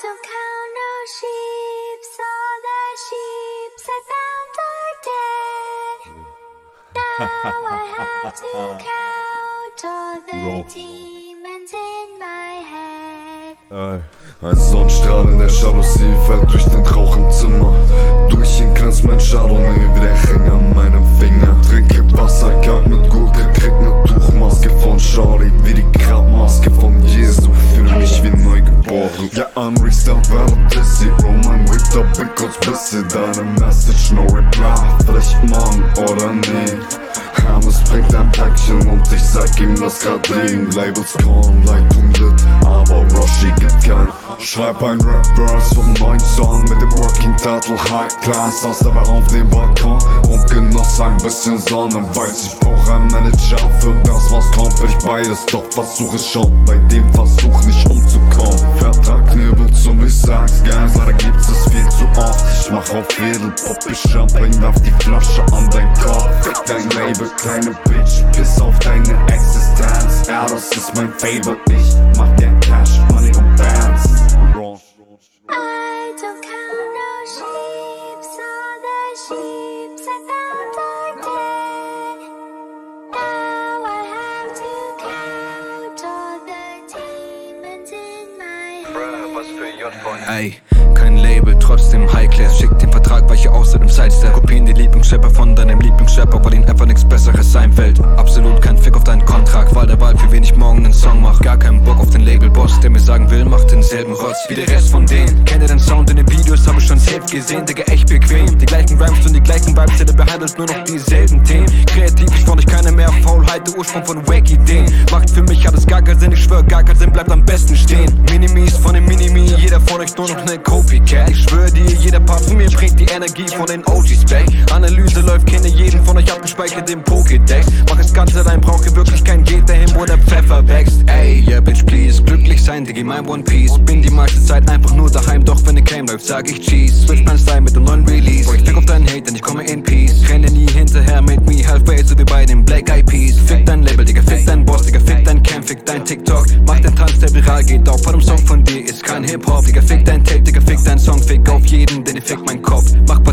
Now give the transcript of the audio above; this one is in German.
don't count no sheep, all the sheep I found are dead. Now I have to count all the demons in my head. Ein Sonnenstrahl in der Jalousie fällt durch den Rauch im Zimmer. Durch ihn grenzt mein Chardonnay wie der Ring an meinem Finger. Trinke Wasser, kalt mit Gurke, krieg ne Tuchmaske von Charlie, wie die Grabmaske von Jesu. Fühle mich wie neugeboren. Ja, I'm restart, während this zero. Mein Wake up, bin kurz busy. Deine Message, no reply. Vielleicht morgen oder nie. Hermes bringt ein Päckchen und ich sag ihm, das grad liegen. Labels callen like Lit, aber Roshi gibt kein. Schreib ein Rap-Verse vom neuen Song mit dem Working Title High Class. Saß dabei auf dem Balkon und genoss ein bisschen Sonne. Weiß, ich brauch einen Manager für das, was kommt. Will ich beides, doch versuch es schon. Bei dem Versuch nicht umzukommen. Vertrag knebelt so, ich sag's gern. Leider gibt's es viel zu oft. Ich mach auf Edelpop, ich Champagne, werf die Flasche an dein Kopf. Fick dein Label, kleine Bitch, piss auf deine Existenz. Ja, das ist mein Favorite. Ich mach gern Cash, Money und Bands. I don't count no sheep, all the sheep I found are dead. Now I have to count all the demons in my head. Ey, kein Label, trotzdem High Class. Schick den Vertrag, weiche außer dem Sidestep. Kopieren die Lieblingsrapper von deinem Lieblingsrapper, weil ihnen einfach nichts Besseres sein fällt. Absolut kein Fick auf deinen Kontrakt, Wahl der Wahl, für wen ich morgen einen Song mach. Gar keinen Bock auf den Labelboss, der mir sagen will, macht denselben Rotz wie der Rest von denen. Kennt ihr den Sound in den Videos, hab ich schon safe gesehen, Digga, echt bequem. Die gleichen Rhymes und die gleichen Vibes, der behandelt nur noch dieselben Themen. Kreativ ist von euch keiner mehr, Faulheit, der Ursprung von Wack-Ideen. Macht für mich alles gar keinen Sinn, ich schwör, gar keinen Sinn, bleibt am besten stehen. Minimis von den Minimi, jeder von euch nur noch ne Copycat. Ich schwör dir, jeder Part von mir bringt die Energie von den OGs back. Analyse läuft, kenne jeden von euch abgespeichert im Pokédex. Mach es ganz allein, brauche wirklich kein Geld dahin, wo der Pfeffer wächst. Ey, yeah, bitch, please, glücklich sein, Diggi, mein One Piece. Bin die meiste Zeit einfach nur daheim, doch wenn ne Cam läuft, sag ich Cheese. Switch mein Style mit dem neuen Release. Boah, ich fick auf deinen Hate, denn ich komme in Peace. Renne nie hinterher, made me halfway, so wie bei den Black Eyed Peas. Fick dein Label, Digga, fick dein Boss, Digga, fick dein Cam, fick dein TikTok. Mach den Tanz, der viral geht, auch vor dem Song von dir ist kein Hip-Hop. Digga, fick dein Tape, Digga, fick dein Song, fick auf jeden, denn ihr fickt mein Kopf. Mach